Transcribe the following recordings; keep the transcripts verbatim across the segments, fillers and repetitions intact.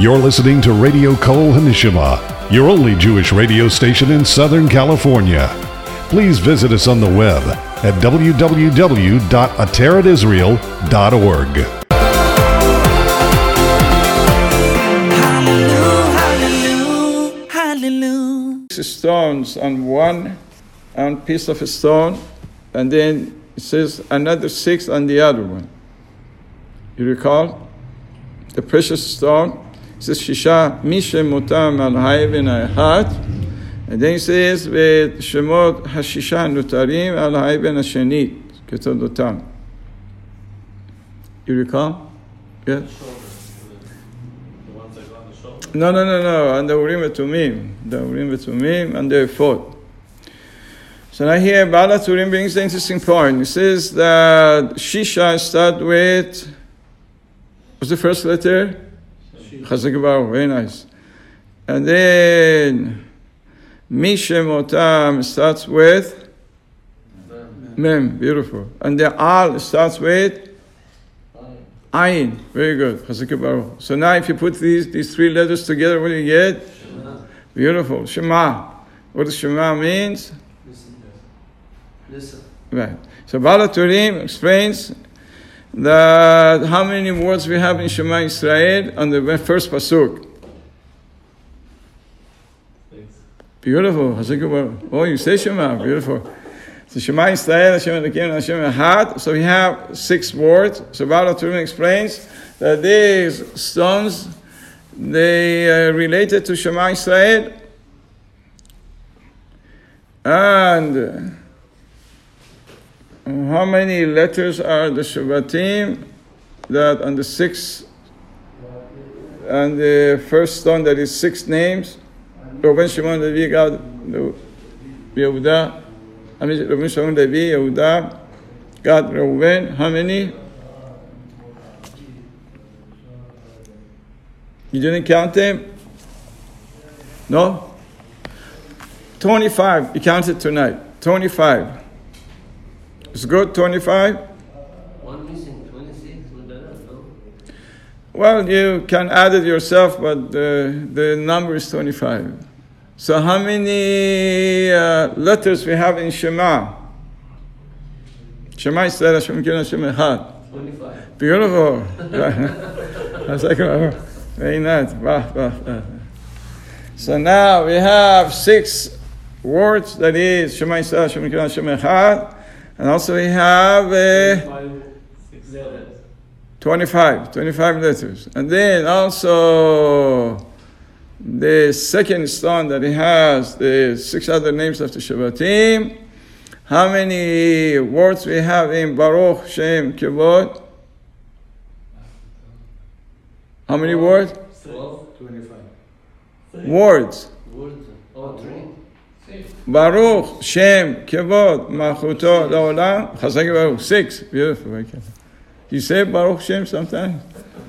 You're listening to Radio Kol Hanishma, your only Jewish radio station in Southern California. Please visit us on the web at w w w dot ateret israel dot org. Hallelujah, hallelujah. Six stones on one on piece of a stone, and then it says another six on the other one. You recall? The precious stone. It says Shisha Mishem Mutam al Hayvin Ahad. And then it says with Shemot Hashisha Nutarim al Hayvin Hashenit Ketodotam. You recall? Yes? No, no, no, no. And the Urim and Tumim. The Urim and Tumim and the fourth. So now here Bala Turim brings the interesting point. It says that Shisha start with, what's the first letter? Chazak Baruch, very nice. And then Mishem Otam starts with Mem, beautiful. And the Al starts with Ayin, very good. Chazak Baruch. So now if you put these these three letters together, what do you get? Shema. Beautiful. Shema. What does Shema means? Listen. Listen. Right. So Bala Turim explains that how many words we have in Shema Yisrael on the first pasuk. Thanks. Beautiful. Oh, you say Shema. Beautiful. So Shema Yisrael, Hashem Elokeinu, Hashem Echad. So we have six words. So Bala Turim explains that these stones, they are related to Shema Yisrael. And how many letters are the Shabbatim that on the sixth and the first stone that is six names? Reuben, Shimon, Levi, Gad, Yehuda. I mean, Reuben, Shimon, Levi, Yehuda, Gad, Reuben. How many? You didn't count them? No? twenty-five. You counted tonight. twenty-five. It's good, twenty-five? One missing, twenty-six, with that, no? Well, you can add it yourself, but the, the number is twenty-five. So how many uh, letters we have in Shema? Shema Yisrael, Hashem Elokeinu, Hashem Echad. twenty-five. Beautiful. Very nice. Wow, wow, wow. So now we have six words, that is Shema Yisrael, Hashem Elokeinu, Hashem Echad. And also we have uh, twenty-five, twenty-five letters. And then also the second stone that he has, the six other names of the Shabbatim. How many words we have in Baruch Shem Kivod? How many words? twelve, twenty-five. Words. Words. Oh, three. Baruch Shem Kevod Malchuto Laolam Chazak Baruch. Six. Beautiful. You say Baruch Shem sometimes.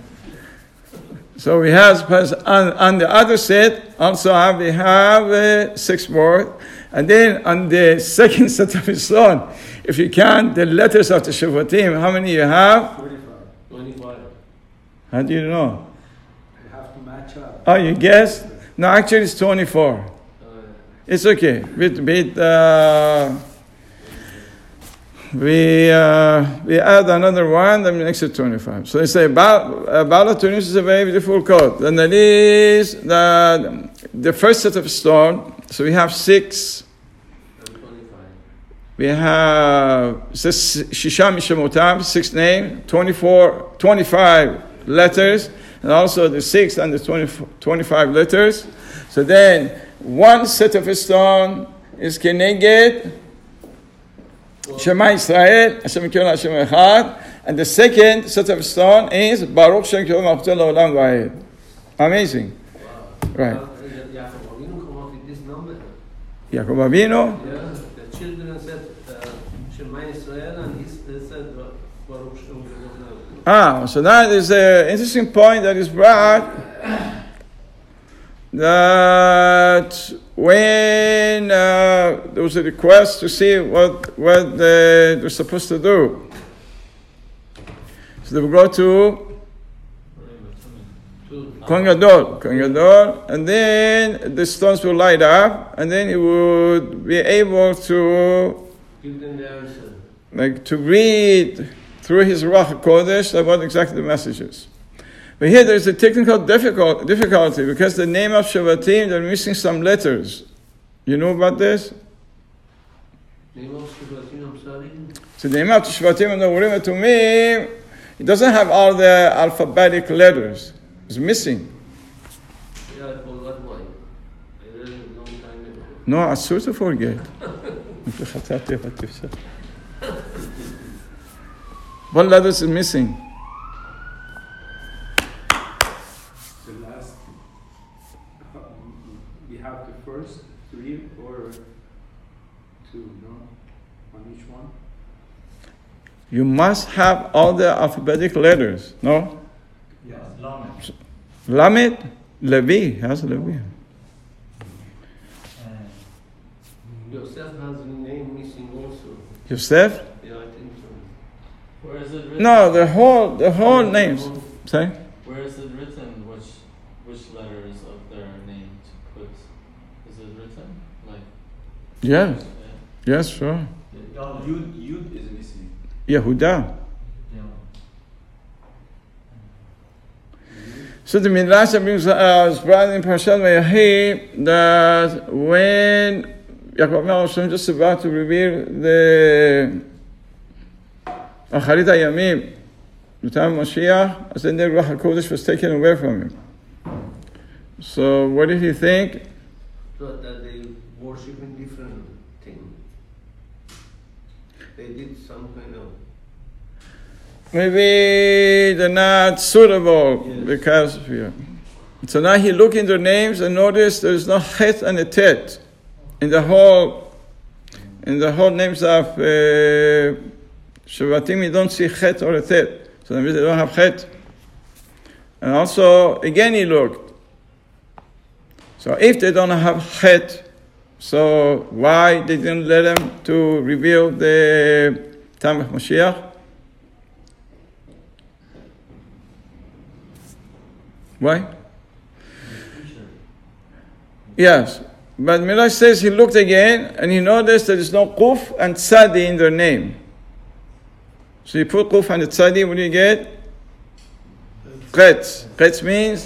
So we have on, on the other set also have we have uh, six words, and then on the second set of his son, if you count the letters of the Shabbatim, how many you have? Twenty-five. Twenty-five. How do you know? You have to match up. Oh, you guessed? No, actually it's twenty-four. It's okay. Bit, bit, uh, we uh, we add another one, that makes it twenty-five. So they say Bala Tunis is a very beautiful code. And that is the, the first set of stone. So we have six. We have Shisha Mishemotam, six names, twenty-four, twenty-five letters, and also the six and the twenty, twenty-five letters. So then one set of a stone is Keneged Shema Yisrael, Hashem Elokeinu, Hashem Echad, and the second set of stone is Baruch Shem Kivod Malchuto Laolam Va'ed. Amazing. Wow. Right. Uh, Yaakov Avinu come up with this number. Yaakov Avinu. Yeah, the children said uh, Shema Yisrael, and he said Baruch Shem Kivod. Ah, so that is an interesting point that is brought. That when uh, there was a request to see what what they were supposed to do, so they would go to To Kohen Gadol, Kohen Gadol, and then the stones will light up, and then he would be able to Give them the answer. like to read through his Ruach HaKodesh about exactly the messages. But here there's a technical difficult, difficulty because the name of Shavatim, they're missing some letters. You know about this? Name of Shavatim, I'm sorry. So the name of Shavatim and the Urim and Tumim, it doesn't have all the alphabetic letters. It's missing. Yeah, I forgot why. I read it a long time ago. No, asur to forget. What letters is missing? The last, we have the first three or two, no? On each one? You must have all the alphabetic letters, no? Yes. Lamed. Lamed, Levi, how's Levi? Yosef has a name missing also. Yosef? Yeah, I think so. Where is it written? No, the whole, the whole names. Say? Where is it written? Which which letters of their name to put? Is it written? Like Yes, uh, yes, sure. Yud, Yud is missing. Yehuda. yeah. So the Midrash brings us brought in Parashat Vayehi that when Yaakov Hashem just about to reveal the Acharit HaYamim, the time of Mashiach, as then the Ruach HaKodesh was taken away from him. So what did he think? So that they worship in different things. They did some kind of. Maybe they're not suitable Yes. because of you. So now he looked in their names and noticed there's no het and a tet in the whole in the whole names of uh, Shavatim. You don't see het or a tet, so that means they don't have het. And also again he looked. So if they don't have het, so why they didn't let them to reveal the time of Mashiach? Why? Yes, but Midrash says he looked again and he noticed there is no Quf and Tzadi in their name. So you put Quf and Tzadi, what do you get? Qetz. Qetz means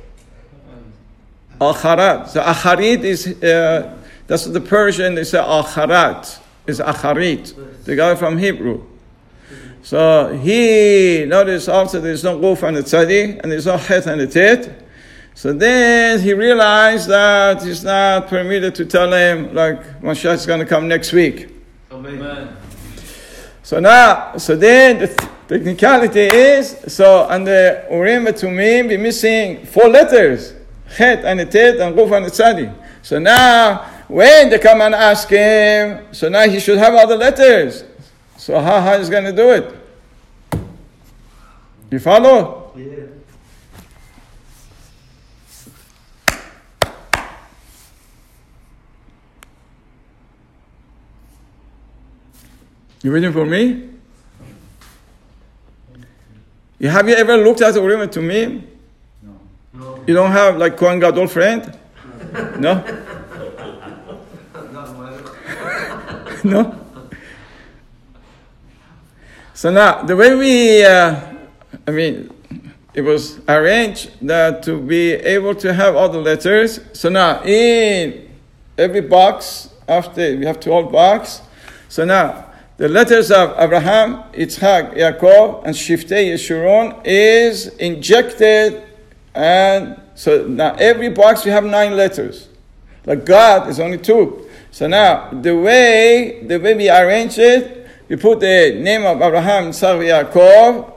Akharat. So Akharit is, uh, that's what the Persian, they say Akharat, is Akharit. They got it from Hebrew. So he noticed also there's no Quf and a Tzadi, and there's no Het and a Tet. So then he realized that it's not permitted to tell him, like, Mashiach is going to come next week. Amen. So now, so then the th- technicality is, so on the Urim and Tumim, be missing four letters. Het and a Tet and Quf and a Tzadi. So now, when they come and ask him, so now he should have all the letters. So how, how is he going to do it? You follow? Yeah. You waiting for me? You, have you ever looked at the Urim and Tumim? No. No. You don't have like Kohen Gadol friend? No? Not my. No? So now, the way we, uh, I mean, it was arranged that to be able to have all the letters. So now, in every box, after we have twelve boxes, so now, the letters of Abraham, Yitzchak, Yaakov, and Shiftei Yeshurun is injected, and so now every box we have nine letters. Like God is only two. So now, the way, the way we arrange it, we put the name of Abraham, Yitzchak, Yaakov,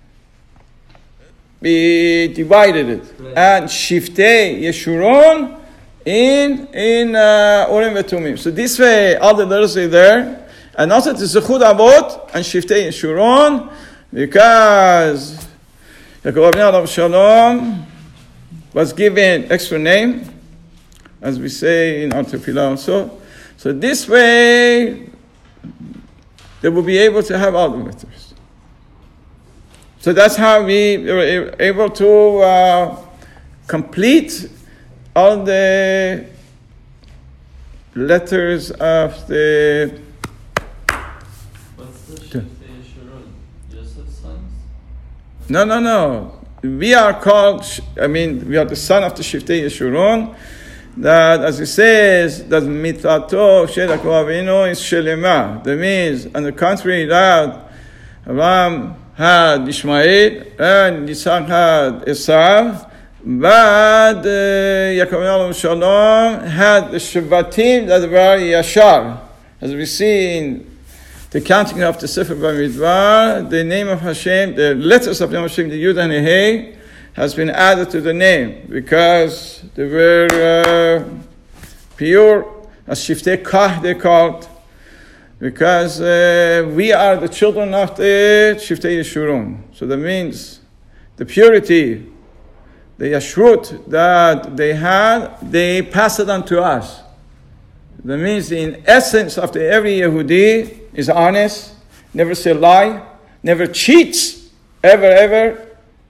we divided it. Right. And Shiftei Yeshurun in, in uh, Urim V'Tumim. So this way, all the letters are there. And also the Zechut Avot and Shiftei Yeshurun, because Yaakov Avinu Shalom was given extra name, as we say in our tefillah also. So this way, they will be able to have all the letters. So that's how we were able to uh, complete all the letters of the... What's the Shiftei Yeshurun? Yosef's sons? No, no, no. We are called, I mean, we are the son of the Shiftei Yeshurun, that, as it says, that mitzato shel Yaakov Avinu is shelema. That means, on the contrary, that Abraham had Ishmael and Yitzhak had Esav, but uh, Yaakov Avinu Shalom had the Shvatim that were Yashar. As we see in the counting of the Sefer Bamidbar, the name of Hashem, the letters of the name of Hashem, the Yud and the Hey, has been added to the name because they were uh, pure, as Shiftei Kah they called, because uh, we are the children of the Shiftei Yeshurun. So that means the purity, the Yashrut that they had, they pass it on to us. That means the essence of the every Yehudi is honest, never say lie, never cheats, ever, ever,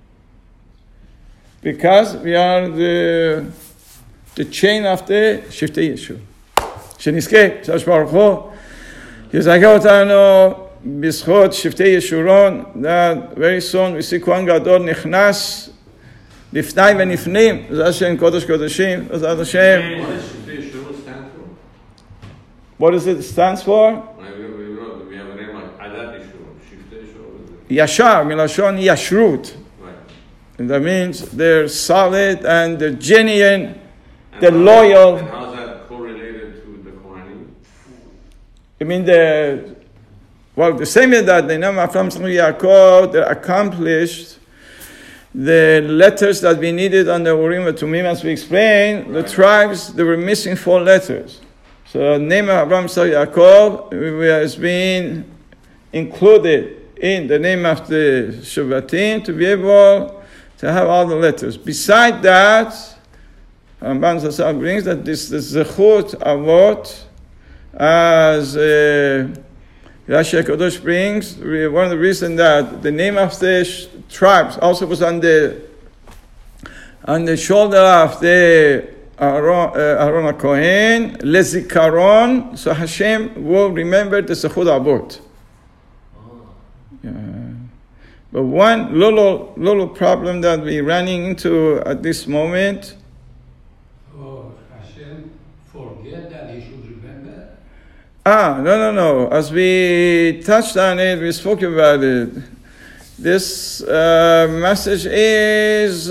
because we are the the chain of the Shiftei Yeshur. Shenizkeh, Shalosh Baruch Hu, Yizakeh Otanu B'zchut Shiftei Yeshurun, that very soon we see Kohen Gadol Nichnas Lifnai V'Nifnim, B'ezrat Hashem Kodesh Kodeshim, B'ezrat Hashem. What does Shiftei Yeshurun stand for? What does it stands for? We have a name like Adat Yeshurun, Shiftei Yeshurun. Yashar, Milashon Yashrut. And that means they're solid and they're genuine, And they're how- loyal. And how's that correlated to the Kohanim? I mean, the well, the same way that the name of Yaakov, they accomplished the letters that we needed on the Urim and Tumim, as we explained. The tribes, they were missing four letters. So the name of Abraham Yaakov has been included in the name of the Shvatim to be able to have all the letters. Beside that, Ramban Zatzal brings that this the Zechut Avot, as uh, Rashi HaKadosh brings, one of the reasons that the name of the sh- tribes also was on the on the shoulder of the Aaron, uh, Aaron HaKohen, Lezikaron, so Hashem will remember the Zechut Avot. Yeah. But one little little problem that we're running into at this moment. Oh, Hashem forget that he should remember. Ah, no, no, no. As we touched on it, we spoke about it. This uh, message is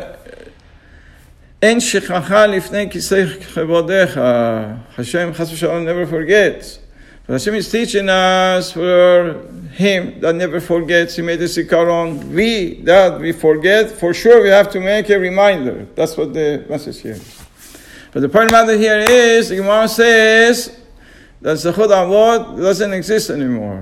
En shechacha lifnei kisei chevodecha. Hashem chas v'shalom never forgets. But Hashem is teaching us for Him that never forgets. He made a zikaron. We that we forget, for sure we have to make a reminder. That's what the message here is. But the point about it here is, the Gemara says that Zechut Avot doesn't exist anymore.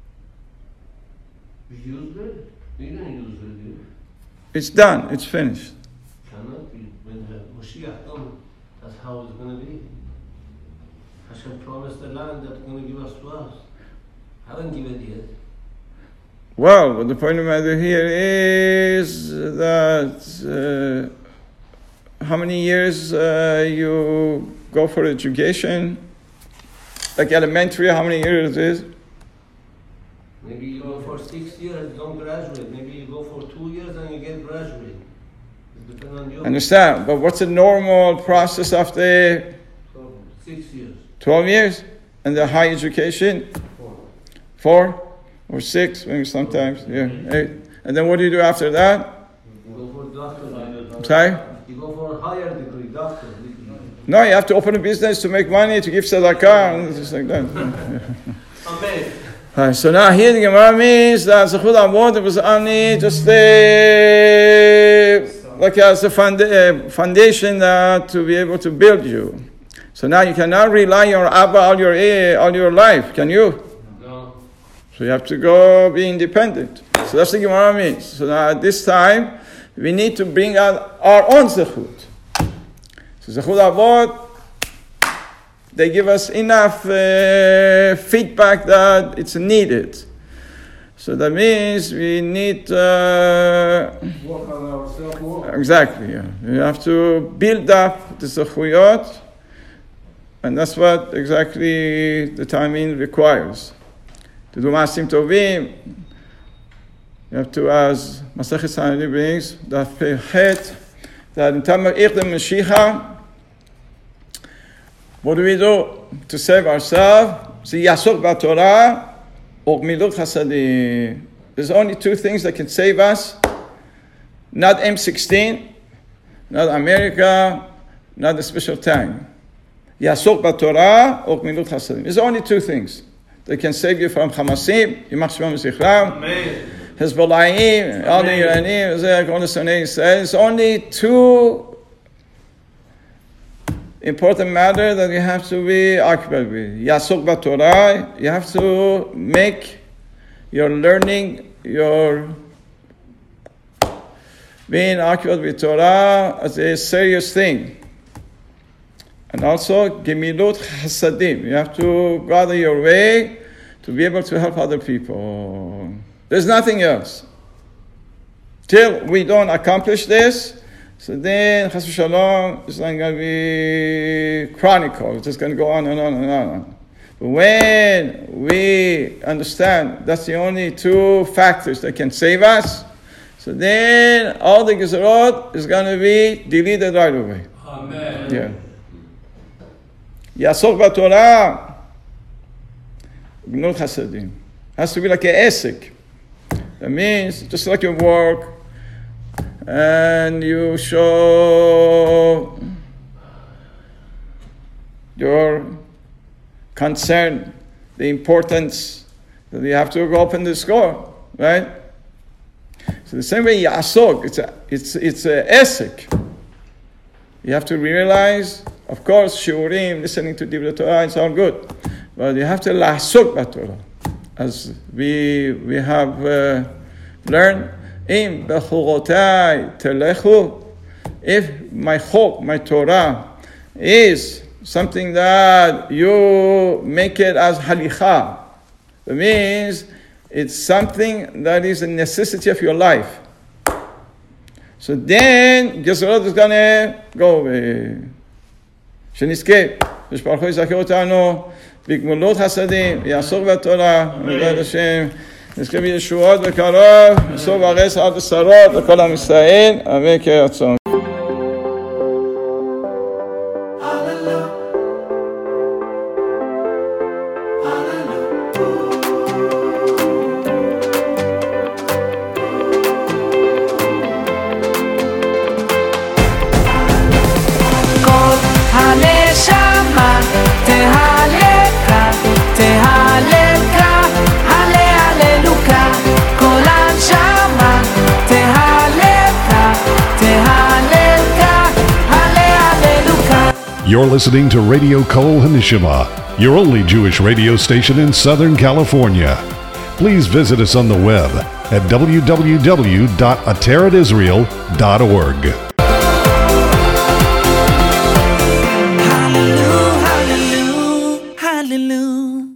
We used it? We don't use it. You It's done. It's finished. cannot be. When the Moshiach comes, that's how it's going to be. Hashem promised the land that's going to give us to us. Haven't given it yet. Well, but the point of the matter here is that uh, how many years uh, you go for education? Like elementary, how many years it is? Maybe you go for six years, don't graduate. Maybe you go for two years and you get graduate. It depends on you. Understand? But what's the normal process of the So, six years. twelve years? And the high education? Four. Four or six, maybe sometimes, yeah, eight. And then what do you do after that? You go for doctor. Sorry? You go for a higher degree, doctor degree. No, you have to open a business to make money, to give tzedakah, and just like that. Amen. Right, so now here the Gemara means that Zechut Avot was only just a, like as a funda- foundation uh, to be able to build you. So now you cannot rely on your Abba all your all your life, can you? No. So you have to go be independent. So that's the Gemara means. So now at this time, we need to bring out our own Zechut. So Zechut Avot, they give us enough uh, feedback that it's needed. So that means we need... Uh, Work on ourselves more. exactly, yeah. We You have to build up the zechuyot, and that's what exactly the timing requires. To do Maasim Tovim, you have to, as Masechet Sanhedrin brings, that Pechet, that in time of Iqdam Mashiach, what do we do to save ourselves? Yasok b'Torah or Gmilut Chasadim. There's only two things that can save us. Not M sixteen, not America, not the special tank. Yasok b'Torah or Gmilut Chasadim. There's only two things that can save you from Hamasim, Yimach Shemam Zichram, Hezbollahim, all the Iranim, all the Sunni says. There's only two important matter that you have to be occupied with. Yasok b'Torah, you have to make your learning, your being occupied with Torah as a serious thing. And also, Gemilut Chasadim, you have to go out of your way to be able to help other people. There's nothing else. Till we don't accomplish this, so then, Chas v'Shalom, it's not going to be chronicle. It's just going to go on and on and on. But when we understand that's the only two factors that can save us, so then all the Gezerot is going to be deleted right away. Amen. Yeah. Yasok b'Torah, Gmilut Chasadim. Has to be like a esek. That means, just like your work, and you show your concern, the importance that you have to go open the score, right? So the same way Yasok, it's a it's it's a esek. You have to realize, of course, shiurim, listening to Divrei Torah, it's all good, but you have to la'asok b'Torah, as we we have uh, learned. Im bechurotai telechu. If my chok, my Torah, is something that you make it as halicha, it means it's something that is a necessity of your life. So then Gezerot is going to go away. שנזכה, ושברך הוא יזכה אותנו בגמולות חסדים, יעסוק בתורה, ובעד השם, נזכה בישועות בקרוב, בסוף הרס עד השרות, לכל עם ישראל, אמן כן רצון. You're listening to Radio Kol HaNeshama, your only Jewish radio station in Southern California. Please visit us on the web at w w w dot atarat israel dot org.